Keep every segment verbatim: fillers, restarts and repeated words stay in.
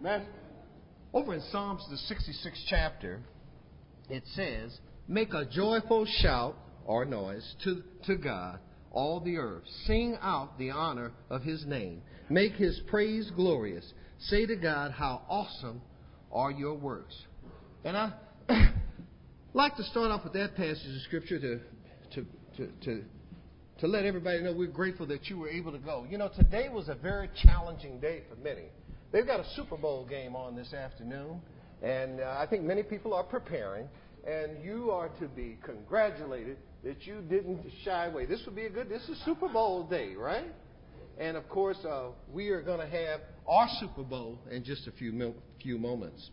Amen. Over in Psalms, the sixty-sixth chapter, it says, make a joyful shout or noise to, to God, all the earth. Sing out the honor of his name. Make his praise glorious. Say to God, how awesome are your works. And I like to start off with that passage of Scripture to, to, to, to, to let everybody know we're grateful that you were able to go. You know, today was a very challenging day for many. They've got a Super Bowl game on this afternoon, and uh, I think many people are preparing, and you are to be congratulated that you didn't shy away. This would be a good, this is Super Bowl day, right? And, of course, uh, we are going to have our Super Bowl in just a few mil- few moments.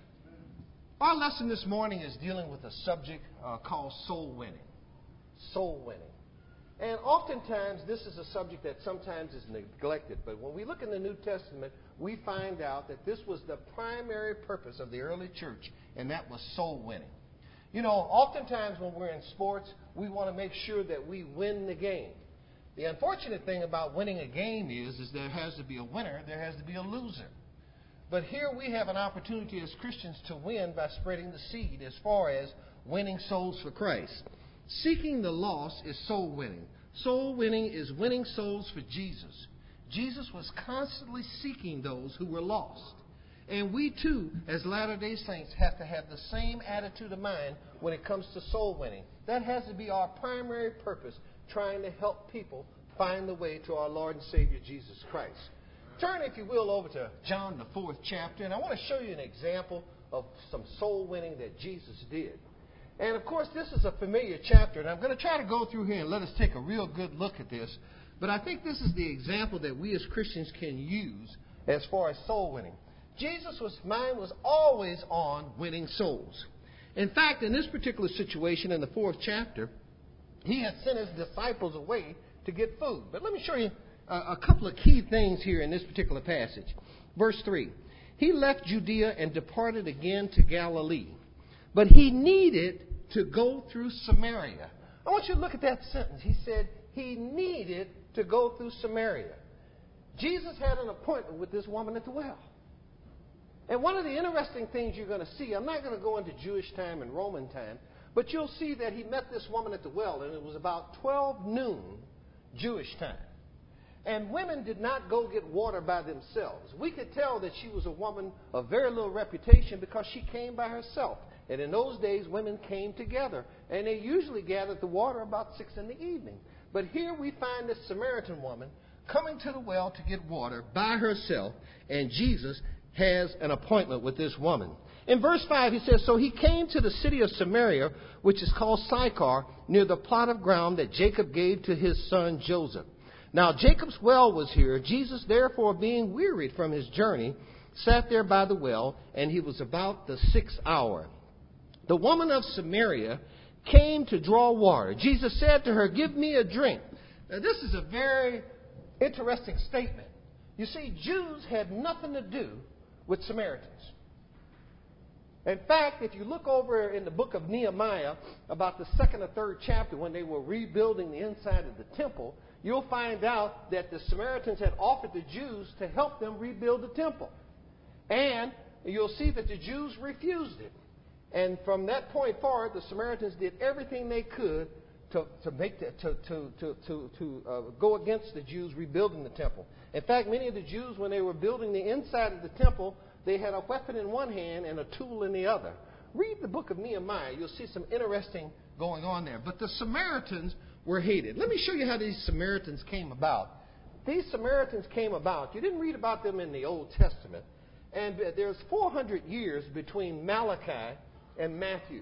Our lesson this morning is dealing with a subject uh, called soul winning. Soul winning. And oftentimes, this is a subject that sometimes is neglected. But when we look in the New Testament, we find out that this was the primary purpose of the early church, and that was soul winning. You know, oftentimes when we're in sports, we want to make sure that we win the game. The unfortunate thing about winning a game is, is there has to be a winner, there has to be a loser. But here we have an opportunity as Christians to win by spreading the seed as far as winning souls for Christ. Seeking the lost is soul winning. Soul winning is winning souls for Jesus. Jesus was constantly seeking those who were lost. And we too, as Latter-day Saints, have to have the same attitude of mind when it comes to soul winning. That has to be our primary purpose, trying to help people find the way to our Lord and Savior Jesus Christ. Turn, if you will, over to John, the fourth chapter, and I want to show you an example of some soul winning that Jesus did. And, of course, this is a familiar chapter, and I'm going to try to go through here and let us take a real good look at this. But I think this is the example that we as Christians can use as far as soul winning. Jesus' mind was always on winning souls. In fact, in this particular situation in the fourth chapter, he had sent his disciples away to get food. But let me show you a, a couple of key things here in this particular passage. Verse three, he left Judea and departed again to Galilee. But he needed to go through Samaria. I want you to look at that sentence. He said he needed to go through Samaria. Jesus had an appointment with this woman at the well. And one of the interesting things you're going to see, I'm not going to go into Jewish time and Roman time, but you'll see that he met this woman at the well, and it was about twelve noon Jewish time. And women did not go get water by themselves. We could tell that she was a woman of very little reputation because she came by herself. And in those days, women came together, and they usually gathered the water about six in the evening. But here we find this Samaritan woman coming to the well to get water by herself, and Jesus has an appointment with this woman. In verse five, he says, so he came to the city of Samaria, which is called Sychar, near the plot of ground that Jacob gave to his son Joseph. Now Jacob's well was here. Jesus, therefore, being wearied from his journey, sat there by the well, and he was about the sixth hour. The woman of Samaria came to draw water. Jesus said to her, give me a drink. Now, this is a very interesting statement. You see, Jews had nothing to do with Samaritans. In fact, if you look over in the book of Nehemiah, about the second or third chapter, when they were rebuilding the inside of the temple, you'll find out that the Samaritans had offered the Jews to help them rebuild the temple. And you'll see that the Jews refused it. And from that point forward, the Samaritans did everything they could to, to, make the, to, to, to, to, to uh, go against the Jews rebuilding the temple. In fact, many of the Jews, when they were building the inside of the temple, they had a weapon in one hand and a tool in the other. Read the book of Nehemiah. You'll see some interesting going on there. But the Samaritans were hated. Let me show you how these Samaritans came about. These Samaritans came about. You didn't read about them in the Old Testament. And there's four hundred years between Malachi and Matthew.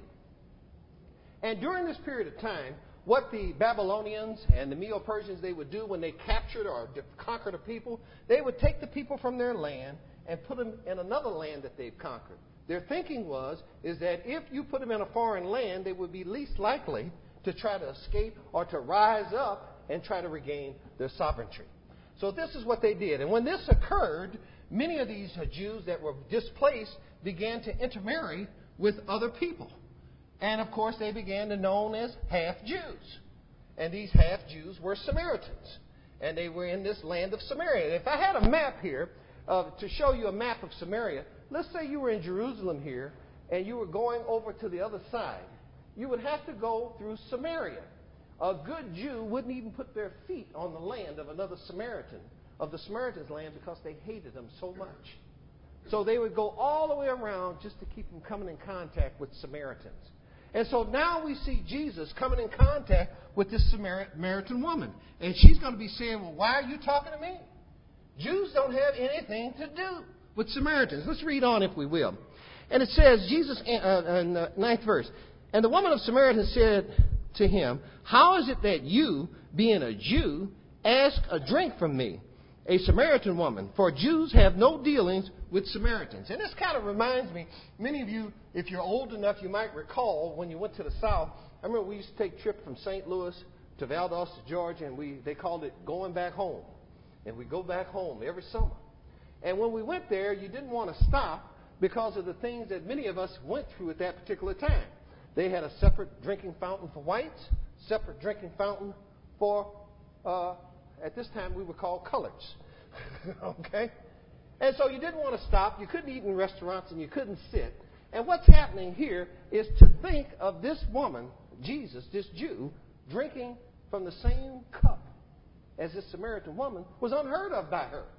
And during this period of time, what the Babylonians and the Medo-Persians, they would do when they captured or conquered a people, they would take the people from their land and put them in another land that they've conquered. Their thinking was, is that if you put them in a foreign land, they would be least likely to try to escape or to rise up and try to regain their sovereignty. So this is what they did. And when this occurred, many of these Jews that were displaced began to intermarry with other people. And, of course, they began to be known as half-Jews. And these half-Jews were Samaritans. And they were in this land of Samaria. And if I had a map here, uh, to show you a map of Samaria, let's say you were in Jerusalem here and you were going over to the other side. You would have to go through Samaria. A good Jew wouldn't even put their feet on the land of another Samaritan, of the Samaritan's land, because they hated them so much. So they would go all the way around just to keep them coming in contact with Samaritans. And so now we see Jesus coming in contact with this Samaritan woman. And she's going to be saying, well, why are you talking to me? Jews don't have anything to do with Samaritans. Let's read on, if we will. And it says, Jesus, uh, in the ninth verse, and the woman of Samaria said to him, how is it that you, being a Jew, ask a drink from me, a Samaritan woman? For Jews have no dealings with Samaritans. And this kind of reminds me, many of you, if you're old enough, you might recall when you went to the South. I remember we used to take a trip from Saint Louis to Valdosta, Georgia, and we they called it going back home. And we go back home every summer. And when we went there, you didn't want to stop because of the things that many of us went through at that particular time. They had a separate drinking fountain for whites, separate drinking fountain for, uh, at this time we would call colors. Okay? And so you didn't want to stop. You couldn't eat in restaurants and you couldn't sit. And what's happening here is to think of this woman, Jesus, this Jew, drinking from the same cup as this Samaritan woman was unheard of by her.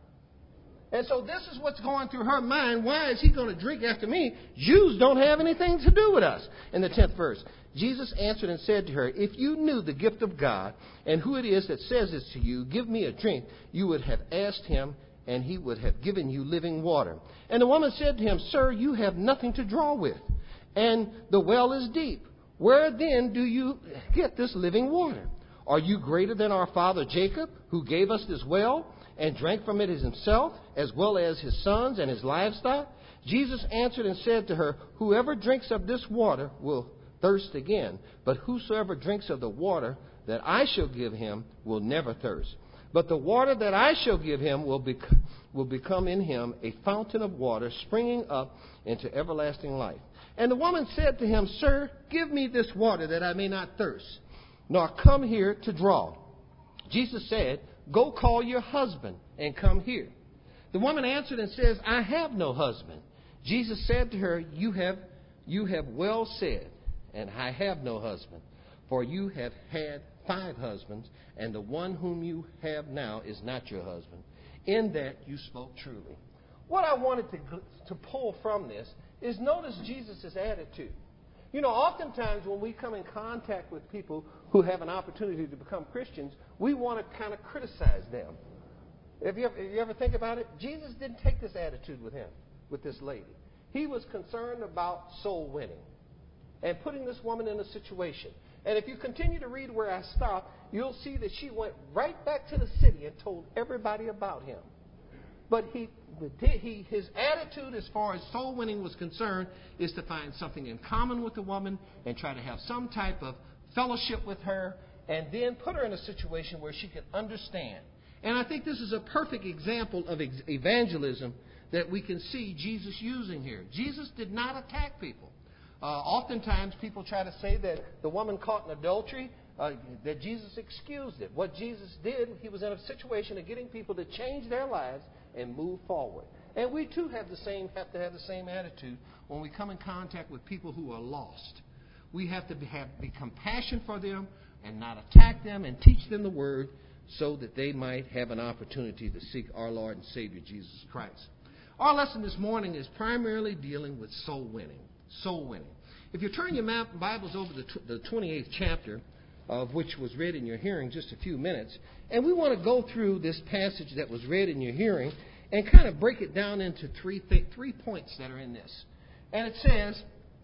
And so this is what's going through her mind. Why is he going to drink after me? Jews don't have anything to do with us. In the tenth verse, Jesus answered and said to her, if you knew the gift of God and who it is that says this to you, give me a drink, you would have asked him, and he would have given you living water. And the woman said to him, sir, you have nothing to draw with, and the well is deep. Where then do you get this living water? Are you greater than our father Jacob, who gave us this well, and drank from it himself, as well as his sons and his livestock? Jesus answered and said to her, whoever drinks of this water will thirst again, but whosoever drinks of the water that I shall give him will never thirst. But the water that I shall give him will, bec- will become in him a fountain of water springing up into everlasting life. And the woman said to him, sir, give me this water that I may not thirst, nor come here to draw. Jesus said, go call your husband and come here. The woman answered and says, I have no husband. Jesus said to her, you have, you have well said, and I have no husband. For you have had five husbands, and the one whom you have now is not your husband. In that you spoke truly. What I wanted to, to pull from this is notice Jesus' attitude. You know, oftentimes when we come in contact with people who have an opportunity to become Christians, we want to kind of criticize them. If you ever, if you ever think about it, Jesus didn't take this attitude with him, with this lady. He was concerned about soul winning and putting this woman in a situation. And if you continue to read where I stopped, you'll see that she went right back to the city and told everybody about him. But he, he, his attitude as far as soul winning was concerned is to find something in common with the woman and try to have some type of fellowship with her and then put her in a situation where she could understand. And I think this is a perfect example of ex- evangelism that we can see Jesus using here. Jesus did not attack people. Uh, oftentimes people try to say that the woman caught in adultery, uh, that Jesus excused it. What Jesus did, he was in a situation of getting people to change their lives and move forward. And we too have the same have to have the same attitude when we come in contact with people who are lost. We have to be, have be compassion for them and not attack them and teach them the word so that they might have an opportunity to seek our Lord and Savior Jesus Christ. Our lesson this morning is primarily dealing with soul winning. Soul winning. If you turn your map, Bibles over to the twenty-eighth chapter, of which was read in your hearing just a few minutes, and we want to go through this passage that was read in your hearing and kind of break it down into three th- three points that are in this. And it says,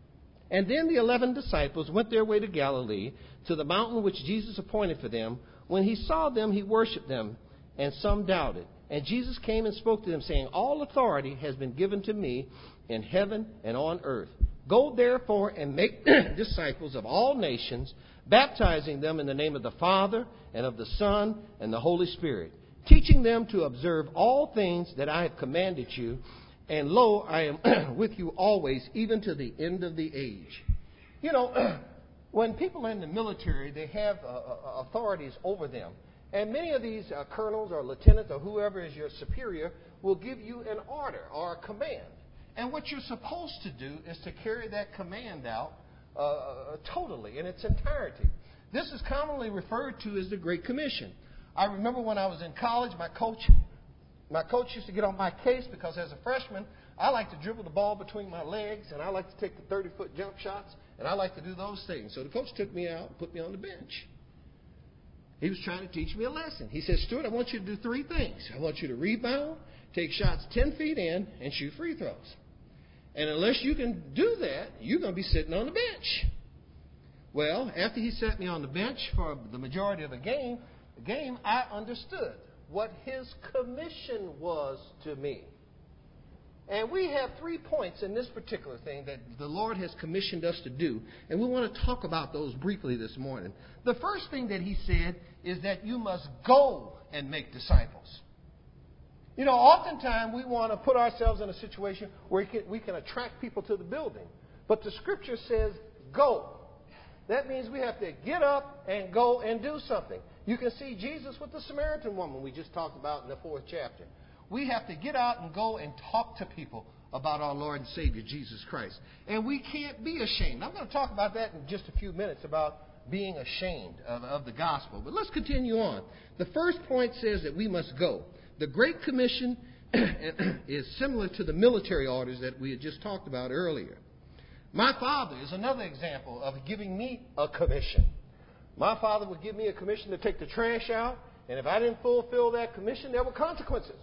and then the eleven disciples went their way to Galilee, to the mountain which Jesus appointed for them. When he saw them, he worshipped them, and some doubted. And Jesus came and spoke to them, saying, all authority has been given to me in heaven and on earth. Go therefore and make disciples of all nations, baptizing them in the name of the Father and of the Son and the Holy Spirit, teaching them to observe all things that I have commanded you. And lo, I am with you always, even to the end of the age. You know, when people are in the military, they have uh, authorities over them. And many of these uh, colonels or lieutenants or whoever is your superior will give you an order or a command. And what you're supposed to do is to carry that command out uh, totally in its entirety. This is commonly referred to as the Great Commission. I remember when I was in college, my coach, my coach used to get on my case because as a freshman, I like to dribble the ball between my legs, and I like to take the thirty-foot jump shots, and I like to do those things. So the coach took me out and put me on the bench. He was trying to teach me a lesson. He said, Stuart, I want you to do three things. I want you to rebound, take shots ten feet in, and shoot free throws. And unless you can do that, you're going to be sitting on the bench. Well, after he set me on the bench for the majority of the game, the game, I understood what his commission was to me. And we have three points in this particular thing that the Lord has commissioned us to do. And we want to talk about those briefly this morning. The first thing that he said is that you must go and make disciples. You know, oftentimes we want to put ourselves in a situation where we can, we can attract people to the building. But the Scripture says go. That means we have to get up and go and do something. You can see Jesus with the Samaritan woman we just talked about in the fourth chapter. We have to get out and go and talk to people about our Lord and Savior, Jesus Christ. And we can't be ashamed. I'm going to talk about that in just a few minutes, about being ashamed of, of the gospel. But let's continue on. The first point says that we must go. The Great Commission is similar to the military orders that we had just talked about earlier. My father is another example of giving me a commission. My father would give me a commission to take the trash out, and if I didn't fulfill that commission, there were consequences.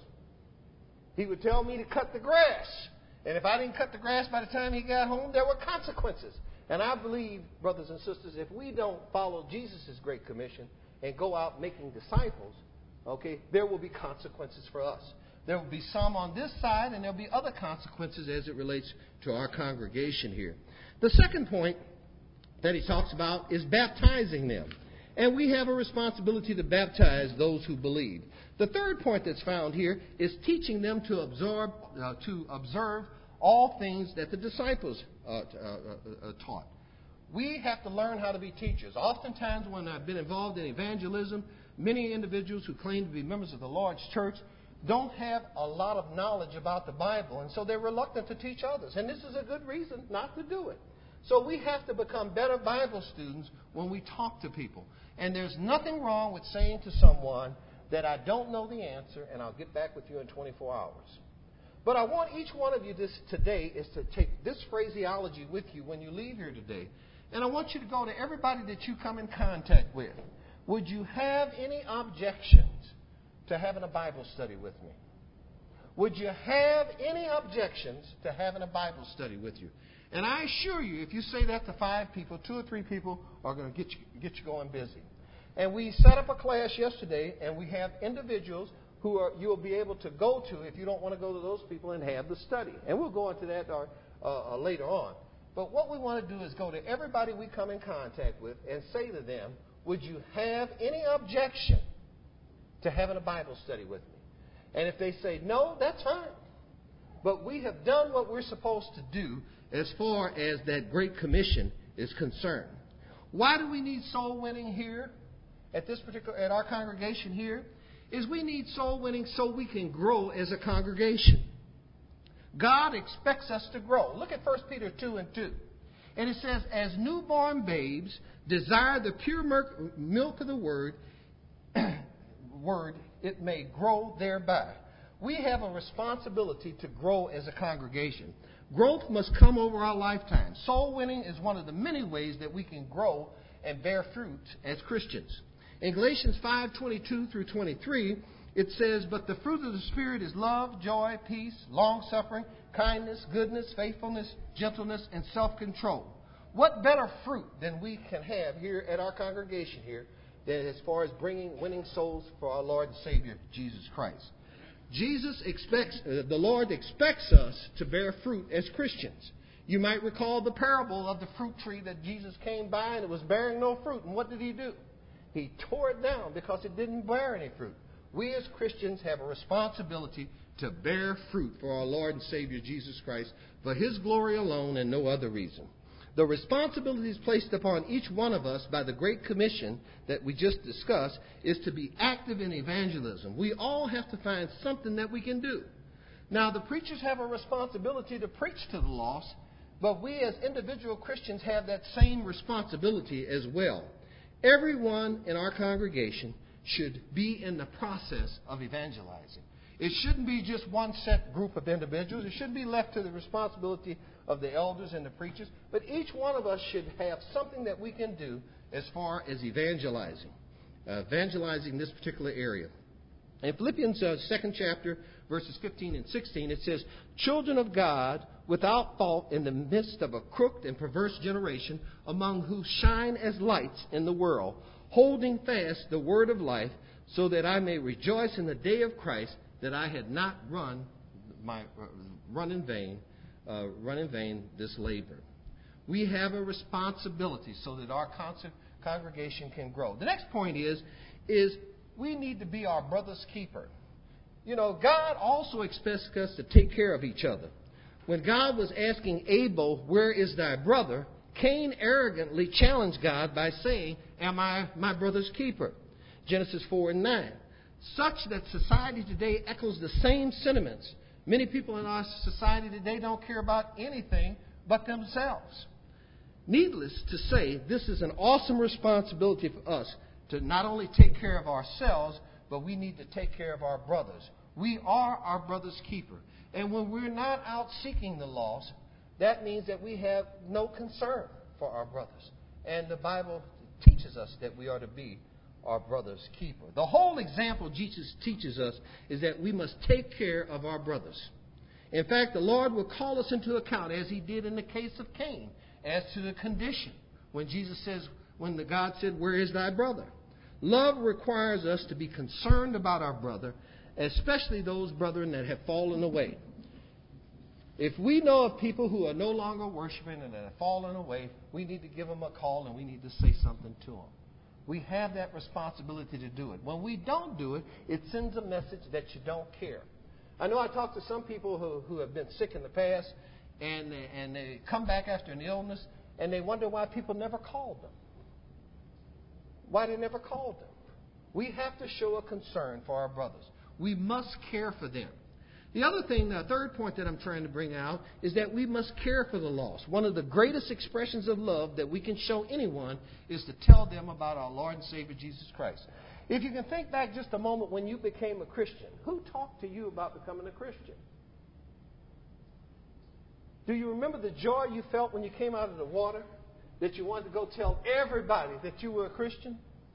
He would tell me to cut the grass, and if I didn't cut the grass by the time he got home, there were consequences. And I believe, brothers and sisters, if we don't follow Jesus' Great Commission and go out making disciples, okay, there will be consequences for us. There will be some on this side, and there will be other consequences as it relates to our congregation here. The second point that he talks about is baptizing them. And we have a responsibility to baptize those who believe. The third point that's found here is teaching them to absorb, uh, to observe all things that the disciples uh, uh, uh, taught. We have to learn how to be teachers. Oftentimes when I've been involved in evangelism, many individuals who claim to be members of the Lord's church don't have a lot of knowledge about the Bible, and so they're reluctant to teach others. And this is a good reason not to do it. So we have to become better Bible students when we talk to people. And there's nothing wrong with saying to someone that I don't know the answer, and I'll get back with you in twenty-four hours. But I want each one of you this today is to take this phraseology with you when you leave here today. And I want you to go to everybody that you come in contact with. Would you have any objections to having a Bible study with me? Would you have any objections to having a Bible study with you? And I assure you, if you say that to five people, two or three people are going to get you, get you going busy. And we set up a class yesterday, and we have individuals who are you'll be able to go to if you don't want to go to those people and have the study. And we'll go into that uh, uh, later on. But what we want to do is go to everybody we come in contact with and say to them, would you have any objection to having a Bible study with me? And if they say no, that's fine. But we have done what we're supposed to do as far as that Great Commission is concerned. Why do we need soul winning here at this particular at our congregation here? Is we need soul winning so we can grow as a congregation. God expects us to grow. Look at First Peter two and two. And it says, as newborn babes desire the pure milk of the word, word, it may grow thereby. We have a responsibility to grow as a congregation. Growth must come over our lifetime. Soul winning is one of the many ways that we can grow and bear fruit as Christians. In Galatians five twenty-two through twenty-three, it says, but the fruit of the Spirit is love, joy, peace, long-suffering, kindness, goodness, faithfulness, gentleness, and self-control. What better fruit than we can have here at our congregation here than as far as bringing, winning souls for our Lord and Savior, Jesus Christ. Jesus expects, uh, the Lord expects us to bear fruit as Christians. You might recall the parable of the fruit tree that Jesus came by and it was bearing no fruit. And what did he do? He tore it down because it didn't bear any fruit. We as Christians have a responsibility to bear fruit for our Lord and Savior Jesus Christ for His glory alone and no other reason. The responsibilities placed upon each one of us by the Great Commission that we just discussed is to be active in evangelism. We all have to find something that we can do. Now, the preachers have a responsibility to preach to the lost, but we as individual Christians have that same responsibility as well. Everyone in our congregation should be in the process of evangelizing. It shouldn't be just one set group of individuals. It shouldn't be left to the responsibility of the elders and the preachers. But each one of us should have something that we can do as far as evangelizing, uh, evangelizing this particular area. In Philippians uh, second chapter, verses fifteen and sixteen, it says, "Children of God, without fault in the midst of a crooked and perverse generation, among whom shine as lights in the world, holding fast the word of life, so that I may rejoice in the day of Christ, that I had not run my uh, run in vain, uh, run in vain this labor." We have a responsibility so that our concert, congregation can grow. The next point is, is we need to be our brother's keeper. You know, God also expects us to take care of each other. When God was asking Abel, "Where is thy brother?" Cain arrogantly challenged God by saying, "Am I my brother's keeper?" Genesis four and nine. Such that society today echoes the same sentiments. Many people in our society today don't care about anything but themselves. Needless to say, this is an awesome responsibility for us to not only take care of ourselves, but we need to take care of our brothers. We are our brother's keeper. And when we're not out seeking the lost, that means that we have no concern for our brothers. And the Bible teaches us that we are to be our brother's keeper. The whole example Jesus teaches us is that we must take care of our brothers. In fact, the Lord will call us into account, as he did in the case of Cain, as to the condition when Jesus says, when the God said, "Where is thy brother?" Love requires us to be concerned about our brother, especially those brethren that have fallen away. If we know of people who are no longer worshiping and that have fallen away, we need to give them a call and we need to say something to them. We have that responsibility to do it. When we don't do it, it sends a message that you don't care. I know I talked to some people who, who have been sick in the past, and they, and they come back after an illness, and they wonder why people never called them. Why they never called them. We have to show a concern for our brothers. We must care for them. The other thing, the third point that I'm trying to bring out, is that we must care for the lost. One of the greatest expressions of love that we can show anyone is to tell them about our Lord and Savior Jesus Christ. If you can think back just a moment when you became a Christian, who talked to you about becoming a Christian? Do you remember the joy you felt when you came out of the water? That you wanted to go tell everybody that you were a Christian?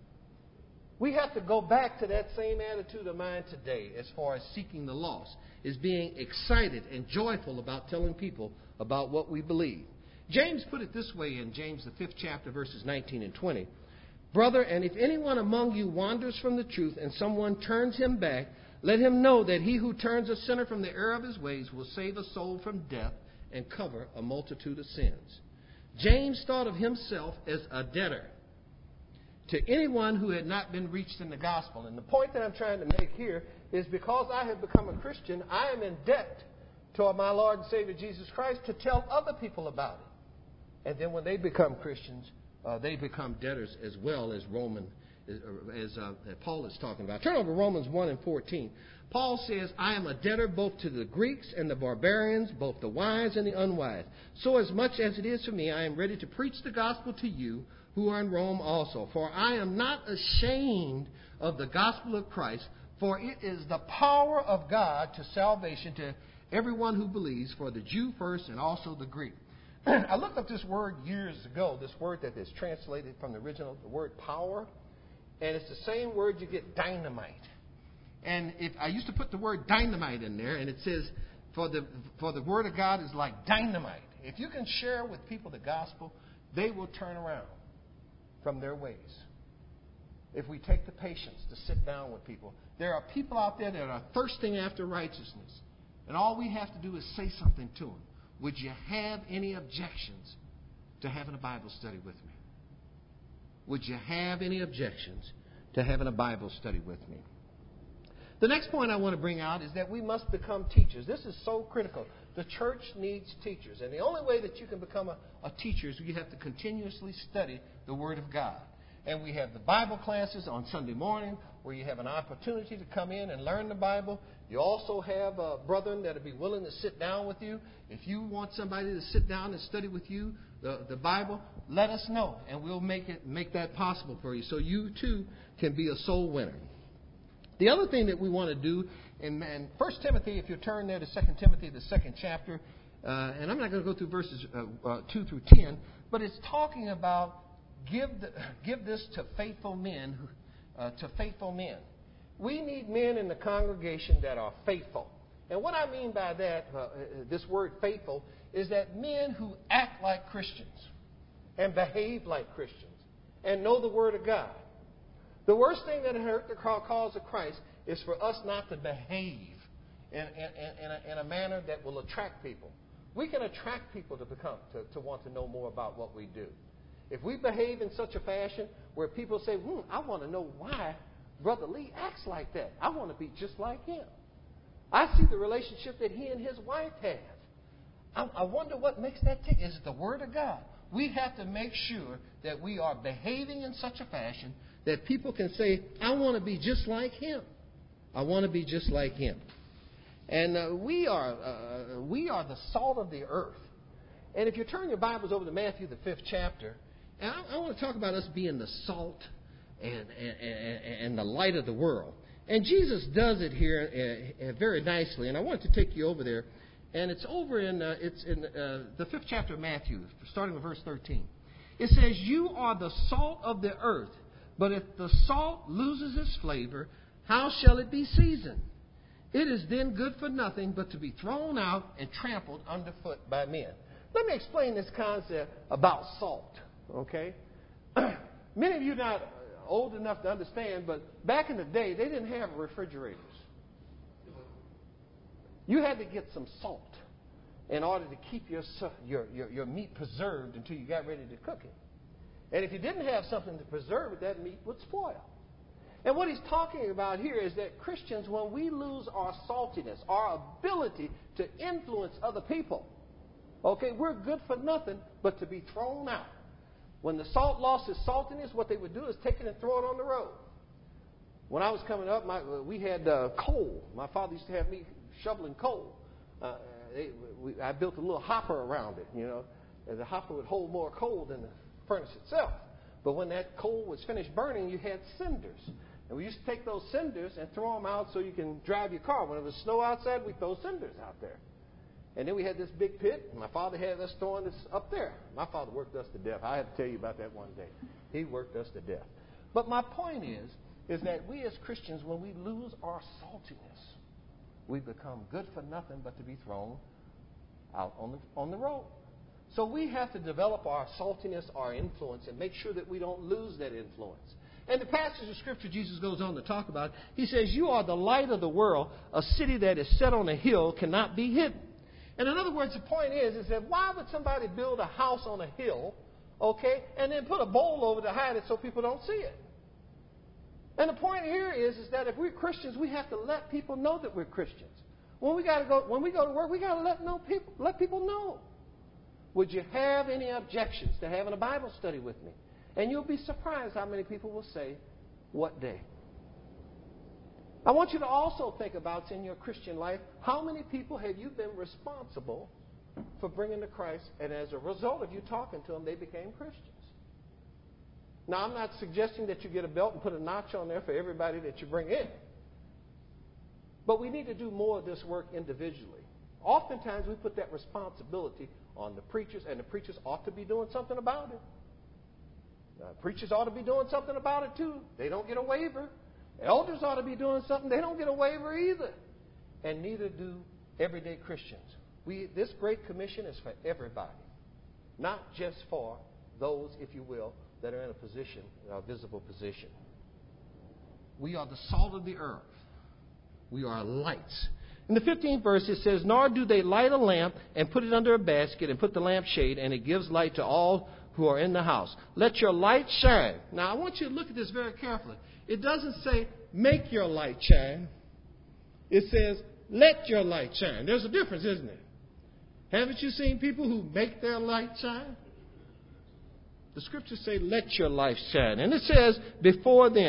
We have to go back to that same attitude of mind today as far as seeking the lost, is being excited and joyful about telling people about what we believe. James put it this way in James, the fifth chapter, verses nineteen and twenty. "Brother, and if anyone among you wanders from the truth and someone turns him back, let him know that he who turns a sinner from the error of his ways will save a soul from death and cover a multitude of sins." James thought of himself as a debtor to anyone who had not been reached in the gospel. And the point that I'm trying to make here is because I have become a Christian, I am in debt to my Lord and Savior Jesus Christ to tell other people about it. And then when they become Christians, uh, they become debtors as well as Roman, as uh, Paul is talking about. Turn over to Romans one and fourteen. Paul says, "I am a debtor both to the Greeks and the barbarians, both the wise and the unwise. So as much as it is for me, I am ready to preach the gospel to you who are in Rome also. For I am not ashamed of the gospel of Christ, for it is the power of God to salvation to everyone who believes, for the Jew first and also the Greek." I looked up this word years ago, this word that is translated from the original, the word power, and it's the same word you get, dynamite. And if I used to put the word dynamite in there, and it says, for the for the word of God is like dynamite. If you can share with people the gospel, they will turn around from their ways. If we take the patience to sit down with people. There are people out there that are thirsting after righteousness. And all we have to do is say something to them. Would you have any objections to having a Bible study with me? Would you have any objections to having a Bible study with me? The next point I want to bring out is that we must become teachers. This is so critical. The church needs teachers. And the only way that you can become a, a teacher is you have to continuously study the Word of God. And we have the Bible classes on Sunday morning where you have an opportunity to come in and learn the Bible. You also have a brethren that will be willing to sit down with you. If you want somebody to sit down and study with you the, the Bible, let us know, and we'll make it make that possible for you, so you too can be a soul winner. The other thing that we want to do in, in First Timothy, if you turn there to Second Timothy, the second chapter, uh, and I'm not going to go through verses uh, uh, two through ten, but it's talking about give the, give this to faithful men, uh, to faithful men. We need men in the congregation that are faithful. And what I mean by that, uh, this word faithful, is that men who act like Christians and behave like Christians and know the Word of God. The worst thing that hurt the cause of Christ is for us not to behave in, in, in, a, in a manner that will attract people. We can attract people to become to, to want to know more about what we do. If we behave in such a fashion where people say, hmm, I want to know why Brother Lee acts like that. I want to be just like him. I see the relationship that he and his wife have. I, I wonder what makes that tick. Is it the Word of God? We have to make sure that we are behaving in such a fashion that people can say, I want to be just like him. I want to be just like him. And uh, we are uh, we are the salt of the earth. And if you turn your Bibles over to Matthew, the fifth chapter, and I, I want to talk about us being the salt and, and, and, and the light of the world. And Jesus does it here uh, uh, very nicely. And I want to take you over there. And it's over in uh, it's in uh, the fifth chapter of Matthew, starting with verse thirteen. It says, you are the salt of the earth. But if the salt loses its flavor, how shall it be seasoned? It is then good for nothing but to be thrown out and trampled underfoot by men. Let me explain this concept about salt, okay? Many of you are not old enough to understand, but back in the day, they didn't have refrigerators. You had to get some salt in order to keep your, your, your, your meat preserved until you got ready to cook it. And if you didn't have something to preserve it, that meat would spoil. And what he's talking about here is that Christians, when we lose our saltiness, our ability to influence other people, okay, we're good for nothing but to be thrown out. When the salt lost its saltiness, what they would do is take it and throw it on the road. When I was coming up, my, we had uh, coal. My father used to have me shoveling coal. Uh, they, we, I built a little hopper around it, you know, and the hopper would hold more coal than the furnace itself. But when that coal was finished burning, you had cinders. And we used to take those cinders and throw them out so you can drive your car. When it was snow outside, we'd throw cinders out there. And then we had this big pit. And my father had us throwing this up there. My father worked us to death. I had to tell you about that one day. He worked us to death. But my point is, is that we as Christians, when we lose our saltiness, we become good for nothing but to be thrown out on the, on the road. So we have to develop our saltiness, our influence, and make sure that we don't lose that influence. And the passage of Scripture Jesus goes on to talk about, he says, you are the light of the world. A city that is set on a hill cannot be hidden. And in other words, the point is, is that why would somebody build a house on a hill, okay, and then put a bowl over to hide it so people don't see it? And the point here is, is that if we're Christians, we have to let people know that we're Christians. When we got to go, when we go to work, we got to let know people, let people know. Would you have any objections to having a Bible study with me? And you'll be surprised how many people will say, what day? I want you to also think about in your Christian life, how many people have you been responsible for bringing to Christ, and as a result of you talking to them, they became Christians? Now, I'm not suggesting that you get a belt and put a notch on there for everybody that you bring in. But we need to do more of this work individually. Oftentimes, we put that responsibility on the preachers, and the preachers ought to be doing something about it. Uh, preachers ought to be doing something about it, too. They don't get a waiver. Elders ought to be doing something. They don't get a waiver either. And neither do everyday Christians. We, this Great Commission is for everybody, not just for those, if you will, that are in a position, a visible position. We are the salt of the earth. We are lights. In the fifteenth verse, it says, nor do they light a lamp and put it under a basket and put the lampshade, and it gives light to all who are in the house. Let your light shine. Now, I want you to look at this very carefully. It doesn't say, make your light shine. It says, let your light shine. There's a difference, isn't there? Haven't you seen people who make their light shine? The scriptures say, let your light shine. And it says, before then,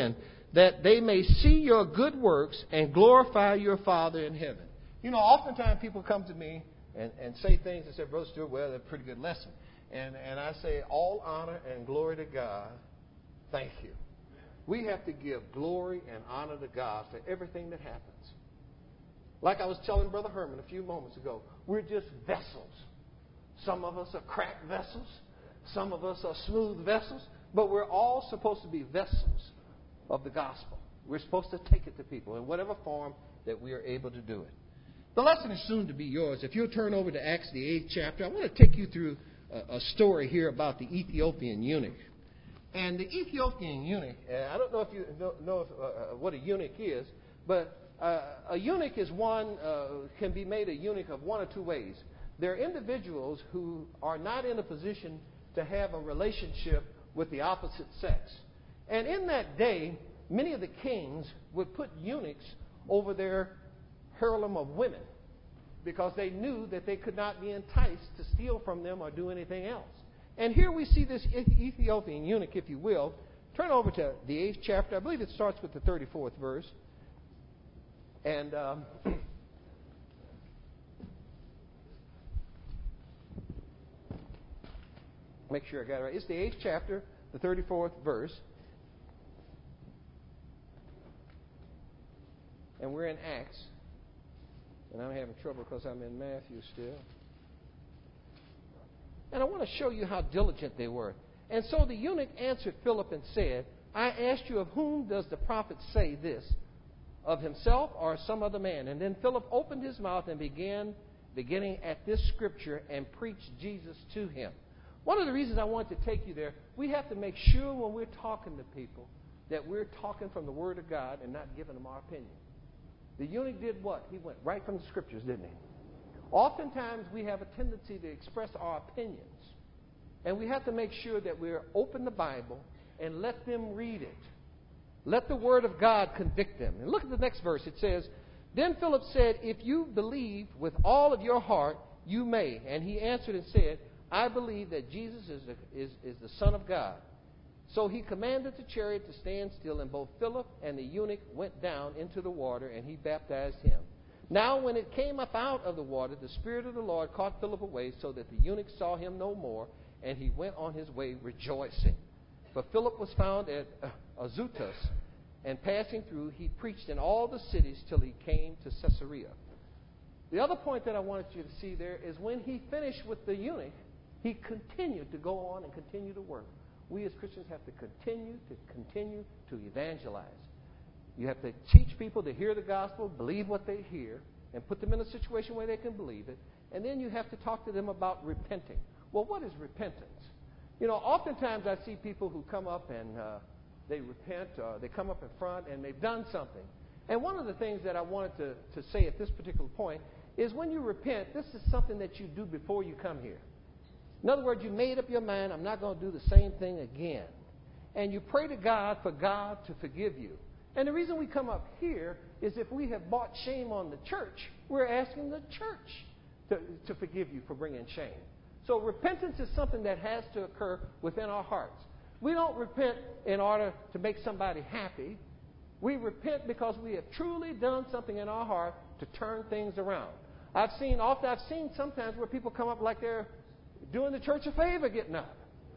that they may see your good works and glorify your Father in heaven. You know, oftentimes people come to me and, and say things and say, Brother Stewart, well, that's a pretty good lesson. And, and I say, all honor and glory to God. Thank you. We have to give glory and honor to God for everything that happens. Like I was telling Brother Herman a few moments ago, we're just vessels. Some of us are cracked vessels. Some of us are smooth vessels. But we're all supposed to be vessels of the gospel. We're supposed to take it to people in whatever form that we are able to do it. The lesson is soon to be yours. If you'll turn over to Acts, the eighth chapter, I want to take you through a, a story here about the Ethiopian eunuch. And the Ethiopian eunuch, uh, I don't know if you know, know if, uh, what a eunuch is, but uh, a eunuch is one, uh, can be made a eunuch of one or two ways. There are individuals who are not in a position to have a relationship with the opposite sex. And in that day, many of the kings would put eunuchs over their harem of women because they knew that they could not be enticed to steal from them or do anything else. And here we see this Ethiopian eunuch, if you will. Turn over to the eighth chapter. I believe it starts with the thirty-fourth verse. And um, make sure I got it right. It's the eighth chapter, the thirty-fourth verse. And we're in Acts. And I'm having trouble because I'm in Matthew still. And I want to show you how diligent they were. And so the eunuch answered Philip and said, I asked you, of whom does the prophet say this? Of himself or some other man? And then Philip opened his mouth and began, beginning at this scripture, and preached Jesus to him. One of the reasons I want to take you there, we have to make sure when we're talking to people that we're talking from the Word of God and not giving them our opinion. The eunuch did what? He went right from the scriptures, didn't he? Oftentimes we have a tendency to express our opinions. And we have to make sure that we're open the Bible and let them read it. Let the Word of God convict them. And look at the next verse. It says, Then Philip said, If you believe with all of your heart, you may. And he answered and said, I believe that Jesus is the, is, is the Son of God. So he commanded the chariot to stand still, and both Philip and the eunuch went down into the water, and he baptized him. Now when it came up out of the water, the Spirit of the Lord caught Philip away, so that the eunuch saw him no more, and he went on his way rejoicing. For Philip was found at Azotus, and passing through, he preached in all the cities till he came to Caesarea. The other point that I wanted you to see there is when he finished with the eunuch, he continued to go on and continue to work. We as Christians have to continue to continue to evangelize. You have to teach people to hear the gospel, believe what they hear, and put them in a situation where they can believe it. And then you have to talk to them about repenting. Well, what is repentance? You know, oftentimes I see people who come up and uh, they repent, or they come up in front and they've done something. And one of the things that I wanted to, to say at this particular point is when you repent, this is something that you do before you come here. In other words, you made up your mind, I'm not going to do the same thing again. And you pray to God for God to forgive you. And the reason we come up here is if we have brought shame on the church, we're asking the church to, to forgive you for bringing shame. So repentance is something that has to occur within our hearts. We don't repent in order to make somebody happy. We repent because we have truly done something in our heart to turn things around. I've seen often I've seen sometimes where people come up like they're doing the church a favor getting up.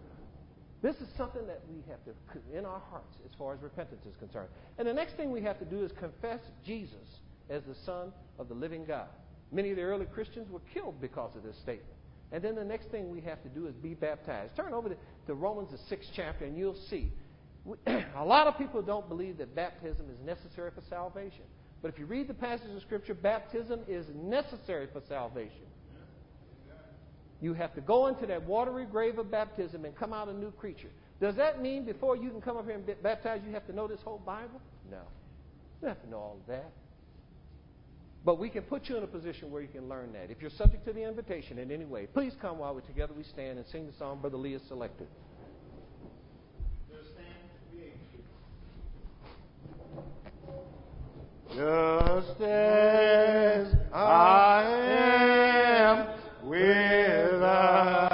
This is something that we have to, in our hearts, as far as repentance is concerned. And the next thing we have to do is confess Jesus as the Son of the living God. Many of the early Christians were killed because of this statement. And then the next thing we have to do is be baptized. Turn over to, to Romans, the sixth chapter, and you'll see. We, a lot of people don't believe that baptism is necessary for salvation. But if you read the passage of Scripture, baptism is necessary for salvation. You have to go into that watery grave of baptism and come out a new creature. Does that mean before you can come up here and be baptized, you have to know this whole Bible? No. You don't have to know all of that. But we can put you in a position where you can learn that. If you're subject to the invitation in any way, please come while we're together. We stand and sing the song Brother Lee has selected.